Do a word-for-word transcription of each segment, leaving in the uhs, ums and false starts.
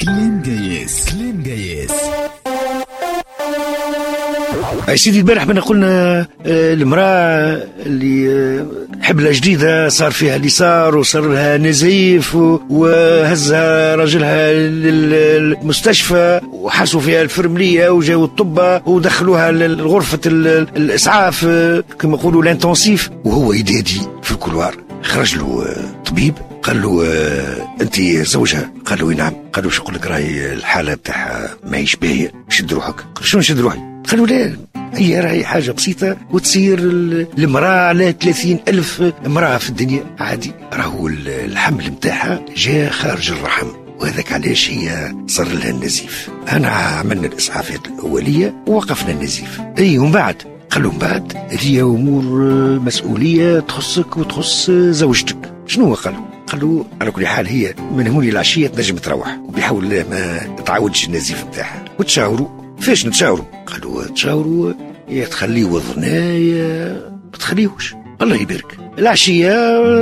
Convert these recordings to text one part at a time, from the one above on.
كلام جايز كلام جايز. يا سيدي البارح بنا قلنا المرأة اللي حبلة جديدة صار فيها اللي صار وصار لها نزيف وهزها رجلها للمستشفى وحسوا فيها الفرملية وجاوا الطبة ودخلوها لغرفة الإسعاف كما يقولوا الانتنسيف، وهو يدادي في الكولوار. خرج له طبيب قال له انت زوجها؟ قال له نعم. قال له شو لك راهي الحالة بتاعها ماهيش باهية، شد روحك. قال شنو نشد روحي؟ قالوا لا هي راهي حاجة بسيطة وتصير المرأة على ثلاثين ألف امرأة في الدنيا عادي. راهو الحمل متاعها جاء خارج الرحم وهذاك علاش هي صار لها النزيف. أنا عملنا الإسعافات الأولية ووقفنا النزيف. أي ومن بعد قالوا من بعد هذه أمور مسؤولية تخصك وتخص زوجتك. شنو قالوا؟ قالوا على كل حال هي من هوني العشية تنجم تروح وبحول الله ما تعودش النزيف متاعها. وتشاوروا فاش نتشاوروا؟ قالوا تشاوروا يا تخليه وضنا يا ما تخليهوش. الله يبارك. العشية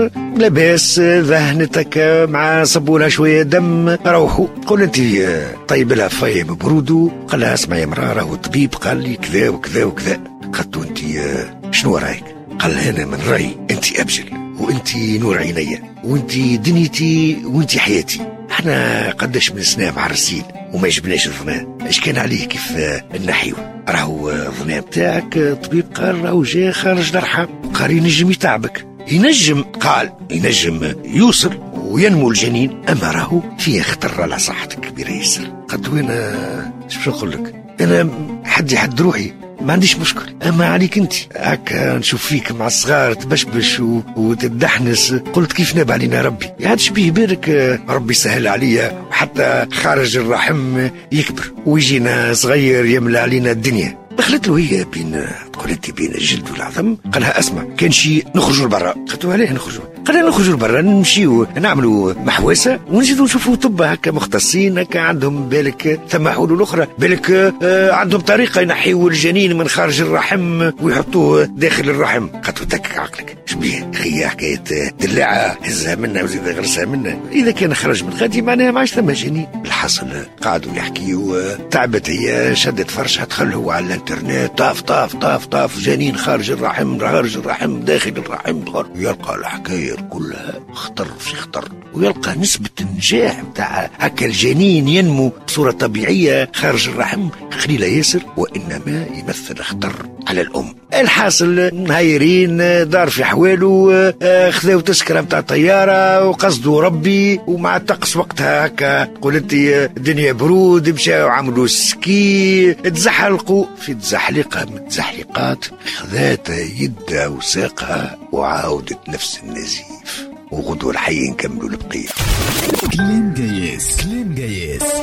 لاباس ذهنتك مع صبولها شوية دم روحوا. قول انت طيب لها فاي مبرودو. قال لها اسمع يا مرا راهو الطبيب قال لي كذا وكذا وكذا. قلت انت شنو رايك؟ قال انا من رايي انت ابجل وانت نور عينيا وانت دنيتي وانت حياتي. احنا قداش من سنة معرسين وما يجبناش الظنا. ايش كان عليه كيف النحيو؟ راهو الظنا بتاعك طبيب قال راهو جاي خارج الارحام قال ينجم يتعبك. ينجم قال ينجم يوصل وينمو الجنين، اما راهو فيه خطر على صحتك كبيره ياسر. قد وانا شو نقول لك، انا حدي حد روحي ما عنديش مشكل، اما عليك انت هكا نشوف فيك مع الصغار تبشبش وتدحنس. قلت كيف ناب علينا ربي يعدش بيه بارك ربي سهل عليا وحتى خارج الرحم يكبر ويجينا صغير يملى علينا الدنيا. دخلت له هي بين تقول انت بين الجلد والعظم. قالها اسمع كان شي نخرجوا لبرا. قلت له عليه نخرجوا؟ قال نخرجوا لبرا نمشيو نعملوا محوسه ونزيدوا نشوفوا طب هكا مختصين هكا عندهم بالك ثم حلول اخرى بالك آه عندهم طريقه ينحيوا الجنين من خارج الرحم ويحطوه داخل الرحم. قلت له دكك عقلك شبيه خي حكايه دلاعه هزها منا وزيد غرسها منا. اذا كان خرج من غادي معناها ما عادش ثم جنين. الحاصل قعدوا يحكيوا تعبت هي شدت فرشها تخلوا على الانترنت طاف طاف طاف طاف جنين خارج الرحم خارج الرحم داخل الرحم ويلقى الحكايه كلها خطر في خطر ويلقى نسبة النجاح بتاع هكا الجنين ينمو بصورة طبيعية خارج الرحم قليلة ياسر وإنما يمثل خطر على الأم. الحاصل هايرين دار في حواله خذوا تذكرة بتاع طيارة وقصدوا ربي ومع الطقس وقتها هكا قلت الدنيا برود مشاو عملوا سكي تزحلقوا في تزحلقة من التزحلقات خذات يدها وساقها وعاودت نفس النزيف. وغدوة الحي نكملوا البقية. كلام جايز كلام جايز.